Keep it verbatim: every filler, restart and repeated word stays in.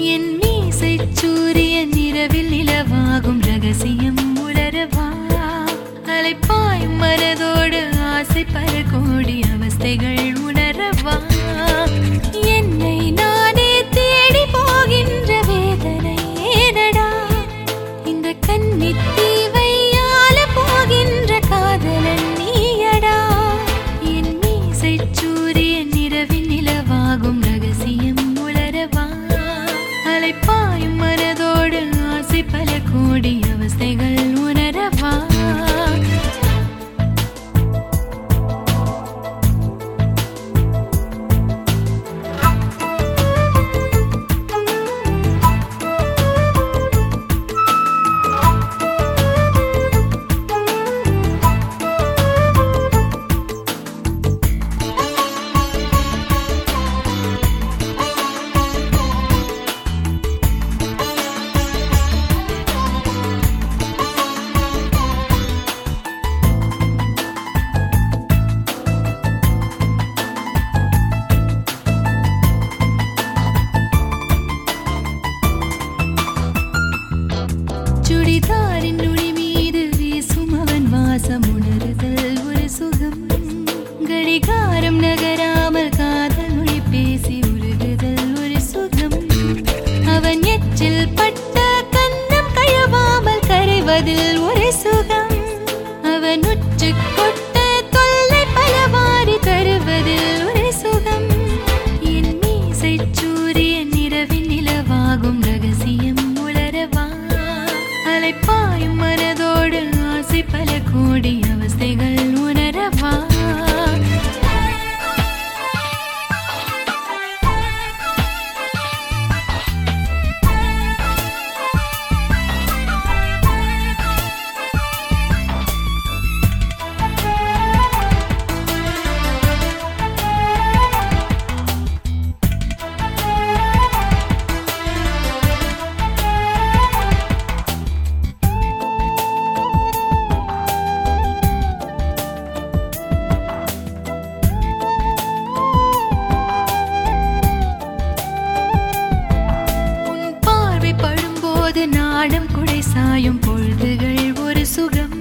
என் மீசை சூரியன் இரவில் நிலவாகும் ரகசியம் உணரவா அலைப்பாய் மனதோடு ஆசை பல கோடி அவஸ்தைகள் உணரவா என்னை நானே தேடி போகின்ற வேதனை ஏனடா இந்த கன்னித்தீவை ஆள போகின்ற காதலன் நீயடா என் மீசை சூரியன் இரவில் நிலவாகும் ரகசியம் உணரவா அலைப்பாயும் மனதோடு ஆசை பல கோடி அவஸ்தைகள் உணரவா சுடிதாரின் நுனி மீது வீசும் அவன் வாசம் உணருதல் ஒரு சுகம் கடிகாரம் நகராமல் காதல் மொழி பேசி உருகுதல் ஒரு சுகம் அவன் எச்சில் பட்ட கன்னம் கழுவாமல் கரைவதில் ஒரு சுகம் அவன் உச்சு கொட்ட தொல்லை பலவாறு தருவதில் ஒரு சுகம் என் மீசை சூரியன் இரவின் நிலவாகும் ரகசியம் உணரவா அலைப்பாயும் மனதோடு ஆசை பல கோடி அவஸ்தைகள் உணரவா நாடம் குடை சாயும் பொழுதுகள் ஒரு சுகம்